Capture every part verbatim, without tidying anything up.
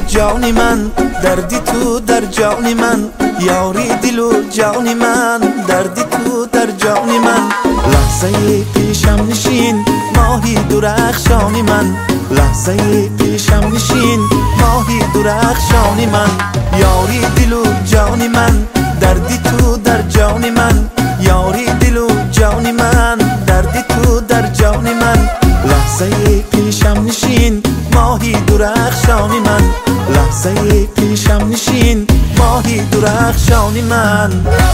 جانی من، دردی تو در جانی من، یاری دل و جانی من، دردی تو در جانی من. لحظه پیشم نشین ماهی درخشانی من، لحظه پیشم نشین ماهی درخشانی من. یاری دل و جانی من، دردی تو در جانی من، یاری دل و جانی من، دردی تو در جانی من. لحظه پیشم نشین ماهی درخشانی من، لحظه پیشم نشین ماهی درخشانی من.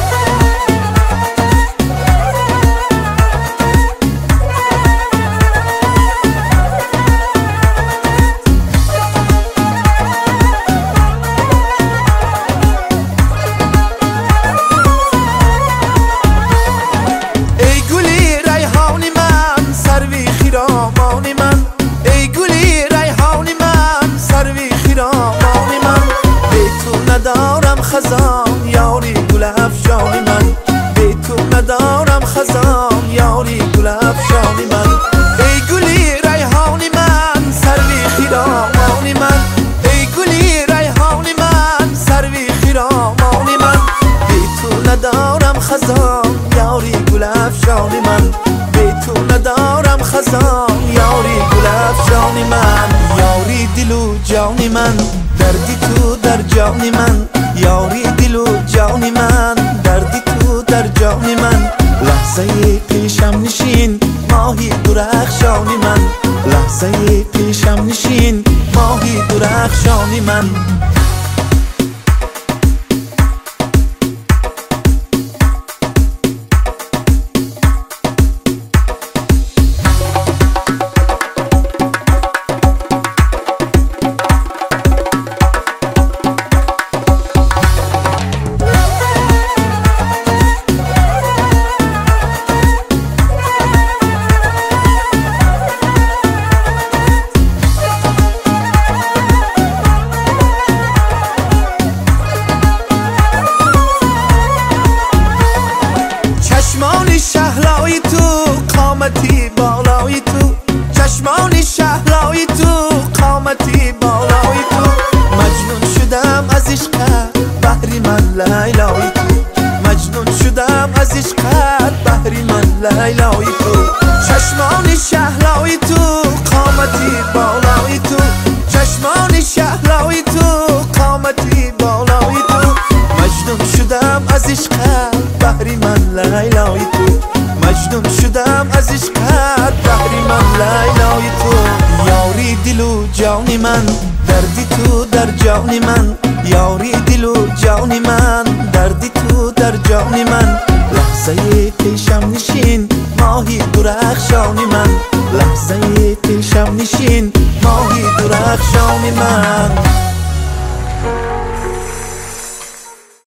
ندارم خزان یاری گل افشانی من، بی تو ندارم خزان یاری گل افشانی من. ای گلی ریحانی من سروی خیرامانی من، ای گلی ریحانی من سروی خیرامانی من. بی تو ندارم خزان یاری گل افشانی من، بی تو ندارم خزان یاری گل افشانی من. یاری دل و جانی من، دردی تو در جانی من، یاری دل و جانی من، دردی تو در جانی من. لحظه پیشم نشین ماهی درخشانی من، لحظه پیشم نشین ماهی درخشانی من. چشمانی شهلایی تو قامتی بالایی تو، چشمانی شهلایی تو قامتی بالایی تو. مجنون شدم از عشقت بحری من لیلایی تو، مجنون شدم از عشقت بحری من لیلایی تو. چشمانی شهلایی تو قامتی بالایی تو، چشمانی شهلایی تو قامتی بالایی تو. مجنون شدم از عشقت بحری من لیلای تو، مجنون شدم از عشقت بحری من لیلای تو. یاری دل و جانی من، دردی تو در جانی من، یاری دل و جانی من، دردی تو در جانی من. لحظه پیشم نشین ماهی درخشانی من، لحظه پیشم نشین ماهی درخشانی من.